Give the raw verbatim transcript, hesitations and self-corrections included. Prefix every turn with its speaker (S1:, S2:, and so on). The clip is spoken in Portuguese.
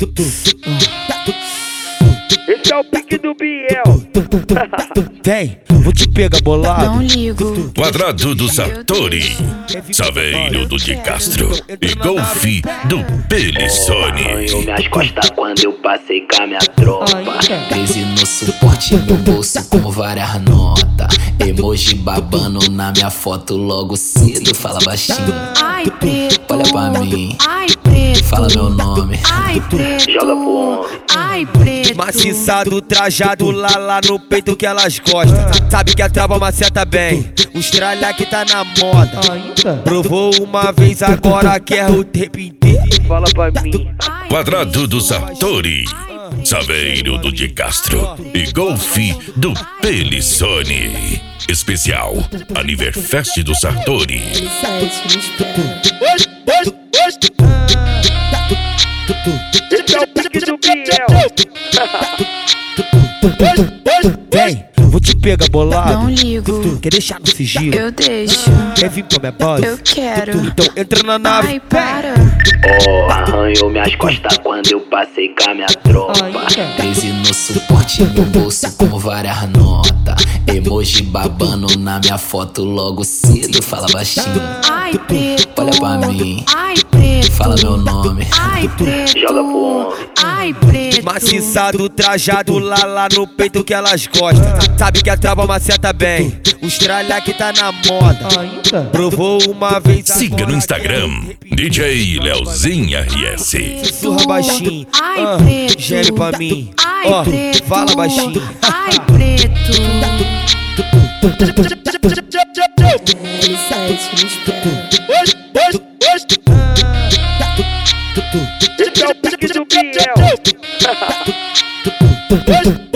S1: Esse é o pique do Biel.
S2: Vem, vou te pegar bolado.
S3: Não ligo.
S4: Quadrado do Sartori, Saveiro do De Castro e Golfe do Pelissone.
S5: Arranhou minhas costas quando eu passei com a minha tropa.
S6: treze no suporte, no bolso com várias notas. Emoji babando na minha foto logo cedo. Fala baixinho,
S3: Ai, preto.
S6: olha pra mim,
S3: Ai, preto.
S6: fala meu nome.
S3: Ai, preto.
S5: Joga pro homem.
S3: Ai, preto.
S2: Maciçado, trajado, lá lá no peito que elas gostam. Sabe que a trava maceta bem, os tralha que tá na moda. Provou uma vez, agora quer o tempo inteiro.
S1: Fala pra mim.
S3: Ai,
S4: Quadrado do
S3: preto.
S4: Sartori, Saveiro do De Castro e Golfe do Pelissone. Especial Aniverfest do Sartori.
S1: Esse é o pique do Biel.
S2: Vem, vou te pegar bolado.
S3: Não ligo.
S2: Quer deixar no sigilo?
S3: Eu deixo.
S2: Quer vir pra minha base?
S3: Eu quero.
S2: Então entra na nave.
S3: Ai, para.
S5: Oh, arranhou minhas costas quando eu passei com a minha tropa.
S6: treze no suporte, no bolso com várias notas. Emoji babando na minha foto logo cedo. Fala baixinho,
S3: Ai, preto.
S6: olha pra mim,
S3: Ai, preto.
S6: fala meu nome.
S3: Ai, preto.
S5: Joga pro homem.
S3: Ai, preto.
S2: Maciçado, trajado, lá lá no peito que elas gostam. Sabe que a trava maceta bem, os tralha que tá na moda. Provou uma vez.
S4: Siga no
S2: agora
S4: Instagram, D J Leozinho R S.
S2: Sussurra baixinho.
S3: Ai,
S2: ah,
S3: preto.
S2: Gere pra mim.
S3: Ai,
S2: Ó,
S3: preto.
S2: fala baixinho.
S3: Ai, preto.
S1: Esse é o pique do Biel.